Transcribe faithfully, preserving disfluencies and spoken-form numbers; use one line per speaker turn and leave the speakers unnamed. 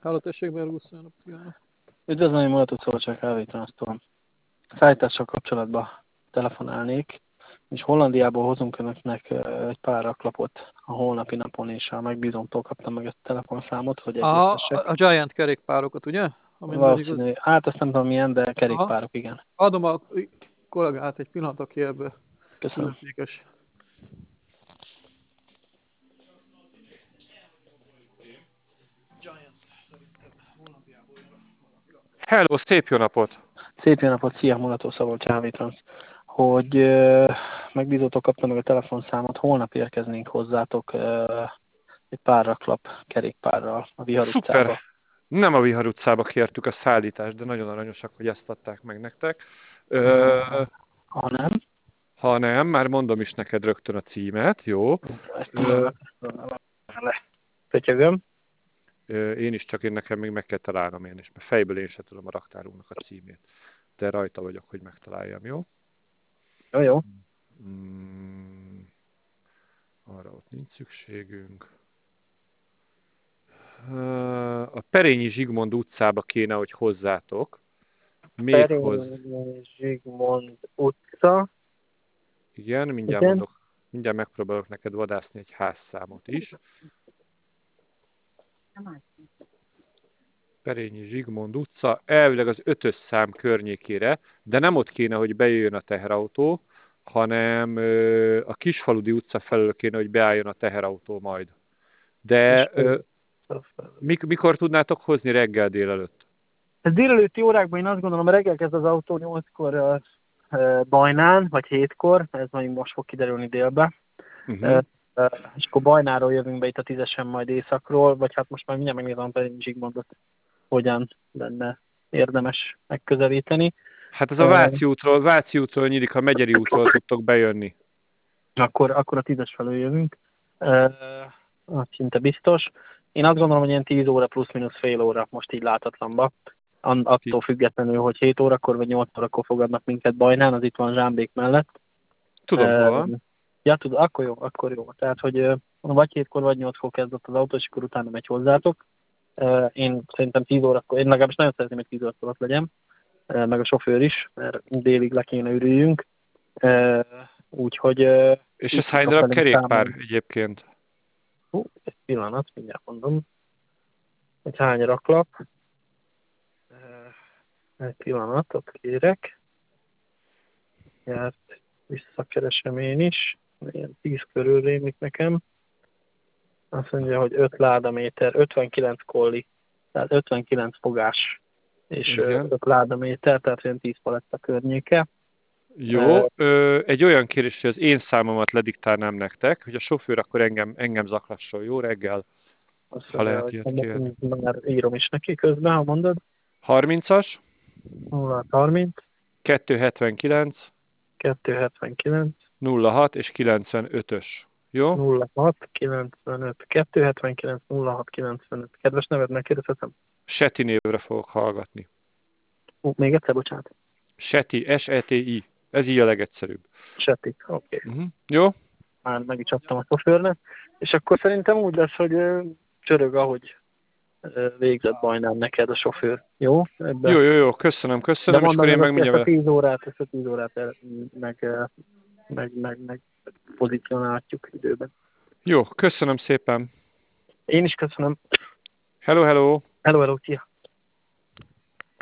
Háló, tessék, Bergusz, jó napot kívánok.
Üdvözlöm, Mulatot Szabadság Kávétransztól. Szállítással kapcsolatban telefonálnék, és Hollandiából hozunk önöknek egy pár raklapot a holnapi napon, és a megbízomtól kaptam meg ezt a telefonszámot, hogy
A,
egyeztessek.
a Giant kerékpárokat, ugye? Ha minden igaz.
Valószínű, hát azt nem tudom milyen, de
Aha.
kerékpárok, igen.
Adom a kollégát egy pillanat, aki ebbe
Köszönöm.
illetékes.
Hello, szép jó napot!
Szép jó napot, szia, Mulató Szabolcs Kávétransz. Hogy uh, megbízótól kaptam meg a telefonszámot, holnap érkeznénk hozzátok uh, egy pár raklap kerékpárral a Vihar
Szuper!
utcába.
Nem a Vihar utcába kértük a szállítást, de nagyon aranyosak, hogy ezt adták meg nektek. Ö,
ha nem?
Ha nem, már mondom is neked rögtön a címet, jó? Ö,
Pötyögöm.
Én is, csak én nekem még meg kell találnom én is, mert fejből én sem tudom a raktárunknak a címét. De rajta vagyok, hogy megtaláljam, jó?
Jó, jó.
Mm, arra ott nincs szükségünk. A Perényi Zsigmond utcába kéne, hogy hozzátok. Még
Perényi
hoz...
Zsigmond utca.
Igen, mindjárt
Igen.
mondok. Mindjárt megpróbálok neked vadászni egy házszámot is. Perényi Zsigmond utca, elvileg az ötös szám környékére, de nem ott kéne, hogy bejöjjön a teherautó, hanem ö, a Kisfaludi utca felől kéne, hogy beálljon a teherautó majd. De ö, mik, mikor tudnátok hozni reggel délelőtt?
Ez délelőtti órákban én azt gondolom, reggel kezd az autó nyolckor uh, Bajnán, vagy hétkor, ez majd most fog kiderülni délbe.
Uh-huh.
Uh, uh, és akkor Bajnáról jövünk be itt a tízesen majd északról, vagy hát most már mindjárt megnézem a Perényi Zsigmondot, hogyan lenne érdemes megközelíteni.
Hát ez a Váci útról, Váci útról nyílik, a Megyeri útról tudtok bejönni.
Akkor, akkor a tízes felől jövünk. Uh, az szinte biztos. Én azt gondolom, hogy ilyen tíz óra plusz-minusz fél óra most így látatlanba. Attól függetlenül, hogy hét órakor vagy nyolc órakor fogadnak minket Bajnán, az itt van Zsámbék mellett.
Tudom,
uh,
hol van.
Ja, tudom, akkor jó, akkor jó. Tehát, hogy uh, vagy hétkor, vagy nyolckor kezdett az autó, és akkor utána megy hozzátok. Uh, én szerintem tíz órakor, én legalábbis nagyon szeretném, hogy tíz órakor ott legyen, uh, meg a sofőr is, mert délig le kéne ürüljünk. Uh, úgyhogy... Uh,
és ez hány darab kerékpár számolni egyébként?
Hú, egy pillanat, mindjárt mondom, hogy hány raklap. Egy pillanatot kérek. Járt, visszakeresem én is. Ilyen tíz körül rémlik nekem. Azt mondja, hogy öt ládaméter, ötvenkilenc kolli, tehát ötvenkilenc fogás és
igen.
öt ládaméter, tehát olyan tíz paletta környéke.
Jó, ö, egy olyan kérés, hogy az én számomat lediktálnám nektek, hogy a sofőr akkor engem, engem zaklasson, jó reggel,
Azt
ha
mondja,
lehet ilyet kérni.
Már írom is neki közben, ha mondod.
harmincas,
nulla harminc,
kettőszázhetvenkilenc,
kettőszázhetvenkilenc,
nulla hat és kilencvenötös. Jó?
nulla hat kilencvenöt, kettőszázhetvenkilenc, nulla hat kilencvenöt. Kedves neved, megkérdezhetem?
Seti névre fogok hallgatni.
Ó, még egyszer, bocsánat.
Seti, S E T I. Ez így a legegyszerűbb.
Seti, oké. Okay.
Uh-huh. Jó?
Már meg is adtam a sofőrnek. És akkor szerintem úgy lesz, hogy uh, csörög, ahogy uh, végzett Bajnán neked a sofőr. Jó? Ebben.
Jó, jó, jó. Köszönöm, köszönöm.
De mondom,
és akkor én meg
ezt a
mindjárt...
tíz órát, ezt a tíz órát el, meg, uh, meg, meg, meg pozícionálhatjuk időben.
Jó, köszönöm szépen.
Én is köszönöm.
Hello, hello.
Hello, hello, szia.